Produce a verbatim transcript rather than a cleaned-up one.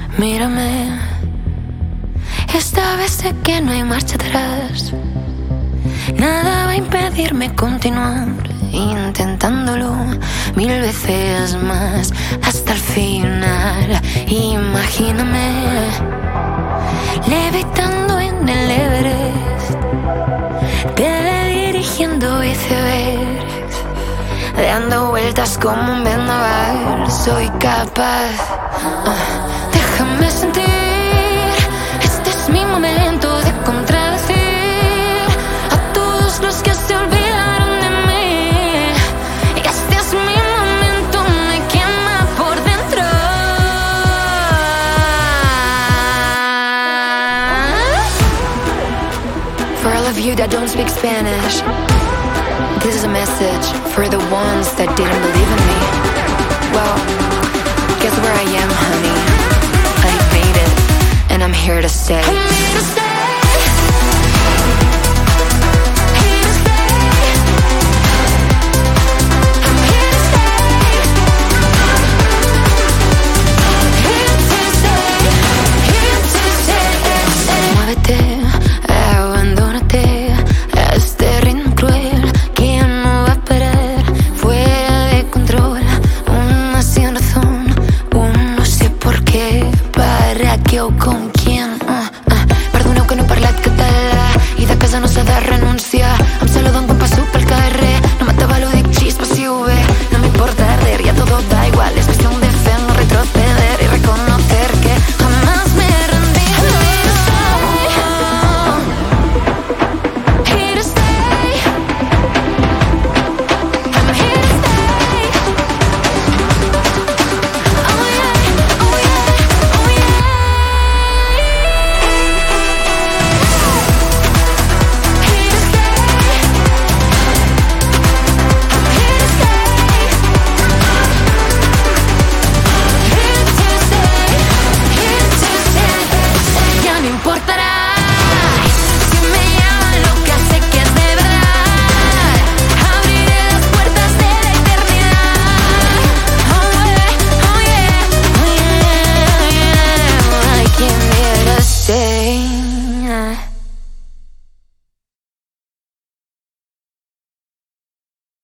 Mírame, esta vez sé que no hay marcha atrás. Nada va a impedirme continuar intentándolo mil veces más hasta el final. Imagíname levitando en el Everest, teledirigiendo icebergs, dando vueltas como un vendaval. Soy capaz, uh, déjame sentir. Este es mi momento de contradecir a todos los que se olvidaron de mí. Y este es mi momento, me quema por dentro. For all of you that don't speak Spanish, this is a message for the ones that didn't believe in me.